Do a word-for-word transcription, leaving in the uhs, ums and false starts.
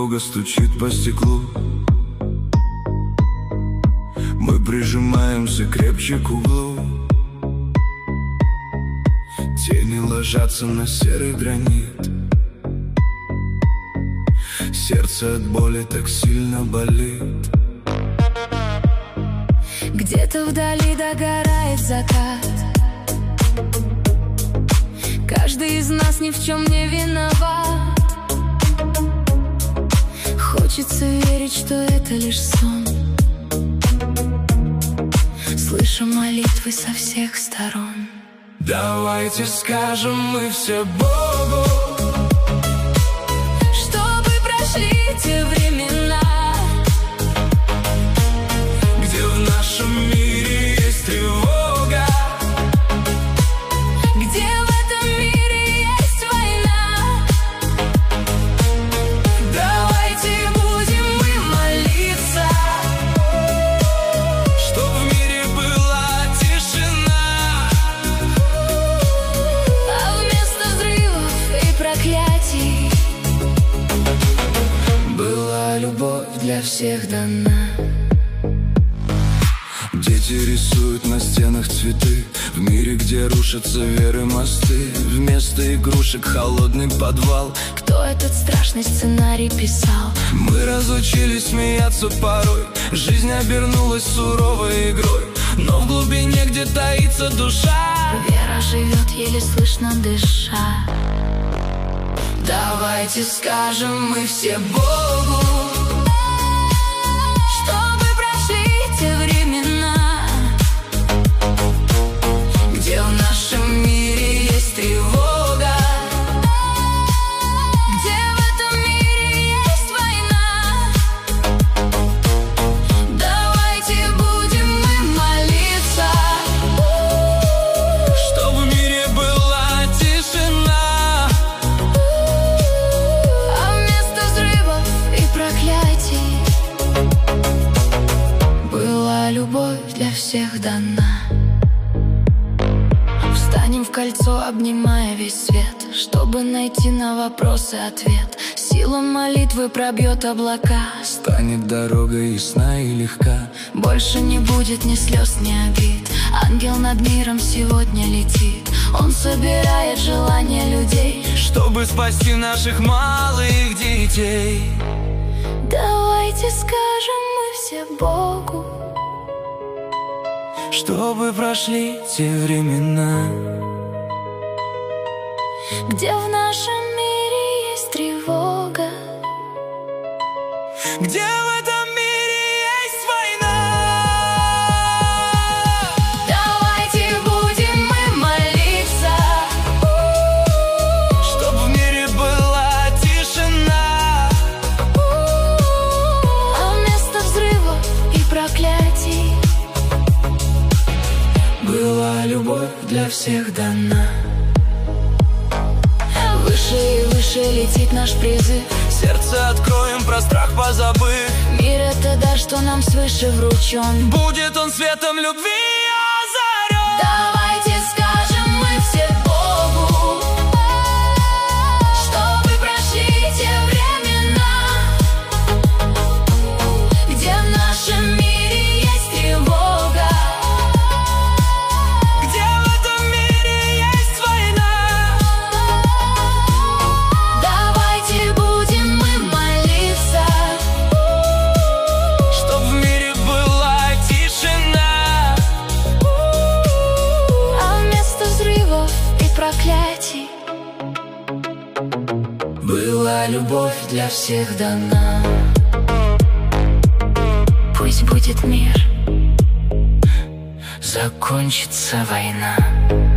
тревога стучит по стеклу. Мы прижимаемся крепче к углу. Тени ложатся на серый гранит. Сердце от боли так сильно болит. Где-то вдали догорает закат. Каждый из нас ни в чем не виноват. Хочется верить, что это лишь сон. Слышу молитвы со всех сторон. Давайте скажем мы все Богу, чтобы прошли те времена, где в нашем мире есть тревога, где в этом мире есть война. Давайте будем мы молиться, чтоб в мире была тишина, а вместо взрывов и проклятий была любовь для всех дана. Дети рисуют на стенах цветы, в мире, где рушатся веры мосты. Вместо игрушек холодный подвал. Кто этот страшный сценарий писал? Мы разучились смеяться порой. Жизнь обернулась суровой игрой, но в глубине, где таится душа, вера живет, еле слышно дыша. давайте скажем мы все Богу, чтобы прошли те времена, где в нашем мире есть тревога, где в этом мире есть война. Давайте будем мы молиться, чтоб в мире была тишина, а вместо взрывов и проклятий была любовь для всех дана. Встанем в кольцо, обнимая весь свет, чтобы найти на вопросы ответ. Сила молитвы пробьет облака, станет дорога ясна и легка. больше не будет ни слез, ни обид. Ангел над миром сегодня летит, он собирает желания людей, чтобы спасти наших малых детей. давайте скажем мы все Богу, чтобы прошли те времена, где в нашем мире есть тревога, где в этом мире есть война. давайте будем мы молиться, Чтоб в мире была тишина, а вместо взрывов и проклятий была любовь для всех дана. выше и выше летит наш призыв. Сердце откроем, про страх позабыв. Мир — это дар, что нам свыше вручен. Будет он светом любви озарен. Давайте скажем мы все Богу, чтобы прошли те времена, где в нашем мире есть тревога, Где в этом мире есть война. давайте будем мы молиться, Чтоб в мире была тишина, а вместо взрывов и проклятий была любовь для всех дана. пусть будет мир, Закончится война.